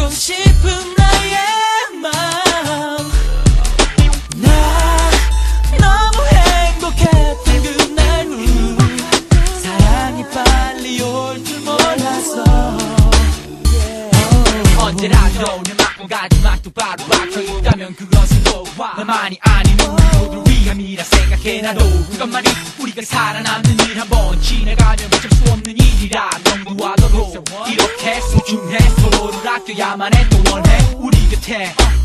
알고 싶은 나의 마음. 나 너무 행복했던 그날 후 사랑이 빨리 올 줄 몰랐어. 언제라도 내 막고가지 막도 바로 박혀있다면 그것은 또와 나만이 아닌 우리 모두를 위함이라 생각해. 나도 그것만이 우리가 살아남는 일 한번 지나가면 어쩔 수 없는 일이라 명도하도록 이렇게 소중해. 서로를 아껴야만 해 또 원해 우리 곁에